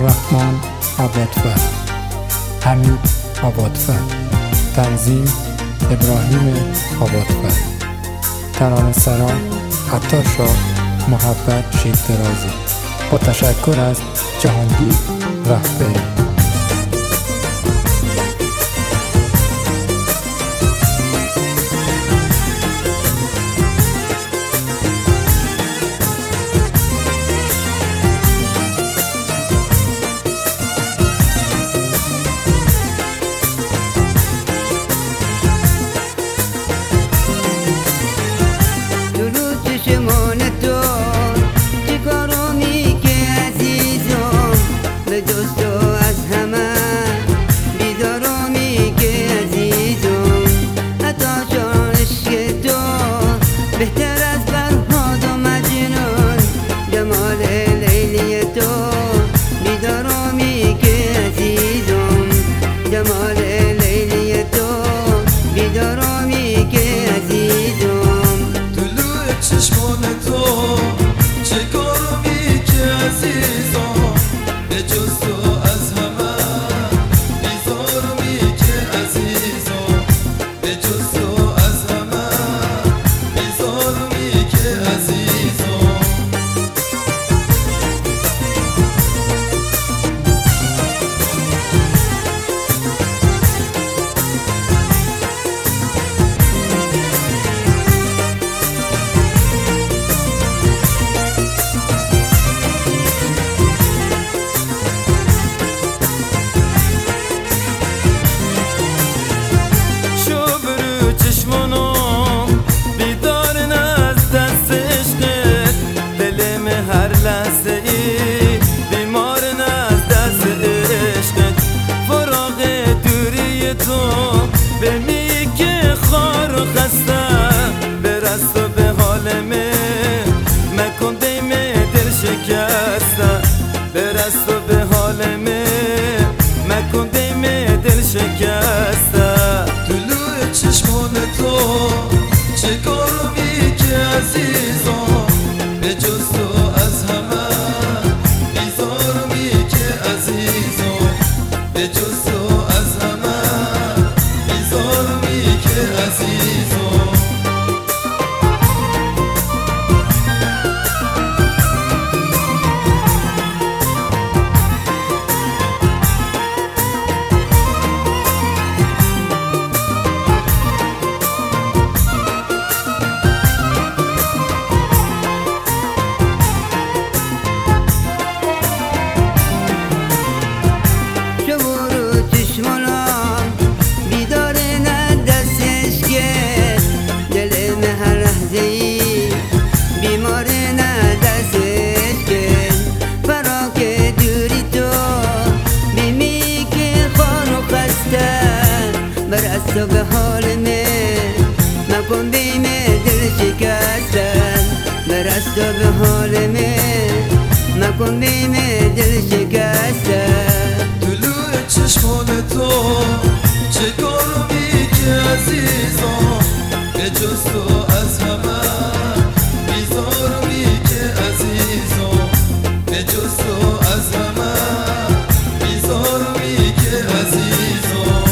عبدالرحمن آبادفر، حمید آبادفر، تنظیم ابراهیم آبادفر، ترانه‌سران عطارشاه محبت شیدرازی. با تشکر از جهانگیر رهبری. بهتر از فرهاد و مجنون جمال لیلی تو، بیدارامی که عزیزم جمال لیلی تو، بیدارامی که عزیزم. طلوع چشمان تو چه کارمی که عزیزم، به جز تو از همه بیزارمی که عزیزم، به جز تو از همه بیزارمی که عزیزم. بمی که خار و خسته برست و به حال مکن دیم دل شکسته، برست و به حال مکن دیم دل شکسته. طلوع چشمان تو چه کارمی که عزیزم، به جز تو از همه بیزارمی که عزیزم، به جز تو از همه بیزارمی که عزیزم. برست و به حال مکن بیم دل شکستن، برست و به حال مکن بیم دل شکستن. طلوع چشمان تو چه کارمی که عزیزم، به جز تو از همه بیزارمی که عزیزم، به جز تو از همه بیزارمی که عزیزم.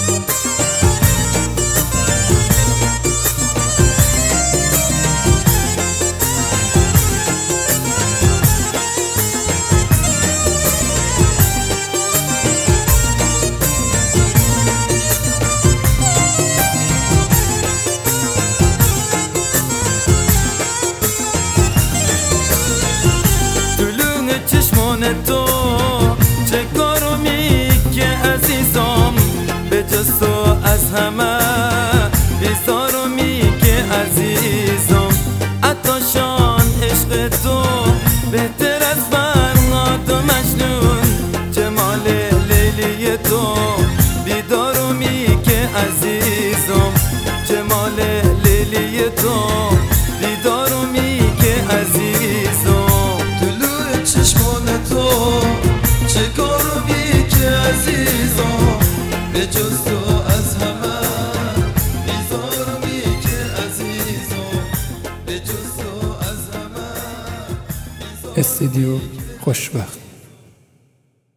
تو چه کارمی که عزیزم، به جز تو از همه بیزارمی که عزیزم. عطاشان عشق تو بهتر از فرهاد و مجنون جمال لیلی تو، بیدارامی که عزیزم جمال لیلی تو، بیدارامی که عزیزم. چشمان تو چه کارمی که عزیزم، به جز تو از همه بیزارمی که عزیزم، به جز تو از همه استودیو خوشبخت.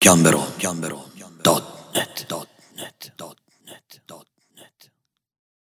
gambero.net